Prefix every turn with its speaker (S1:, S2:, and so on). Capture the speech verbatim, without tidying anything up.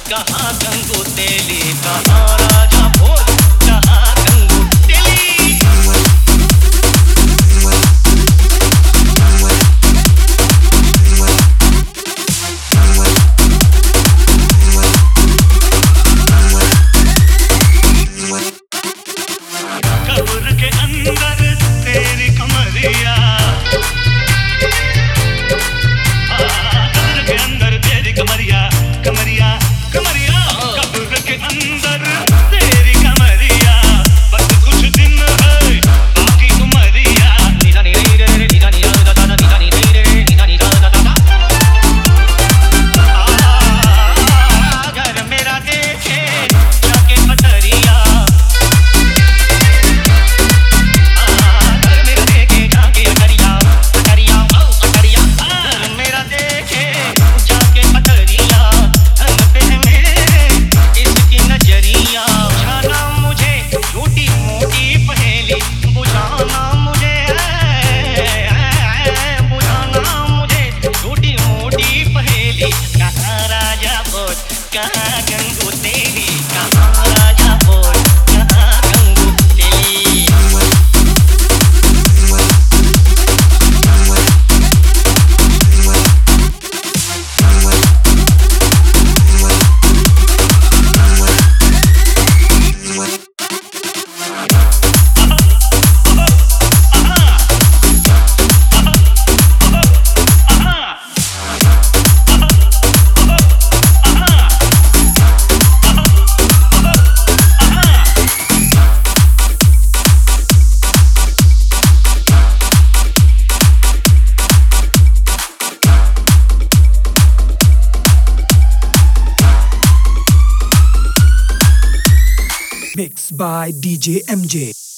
S1: कहाँ गंगू तेली, कहाँ राजा भोज, कहाँ गंगू तेली। कब्र के अंदर तेरी कमरिया, कब्र के अंदर तेरी कमरिया, कमरिया कमरिया, कब्र के अंदर तेरी कमरिया, बस कुछ दिन है बाकी उमरिया। नीला नीला रे नीला नीला दा दा नीला नीला रे नीला नीला दा दा। घर मेरा देखे जाके पथरिया, घर मेरा देखे जाके अटरिया, अटरिया ओ अटरिया, घर मेरा देखे जाके पथरिया, घर पे मेरे इसकी नजरिया। बुझाना मुझे छोटी मोटी पहेली, बुझाना मुझे, बुझाना मुझे छोटी मोटी पहेली। कहाँ राजा भोज, कहाँ गंगू तेली, कहाँ राजा भोज, कहाँ गंगू तेली।
S2: Mixed by D J M J.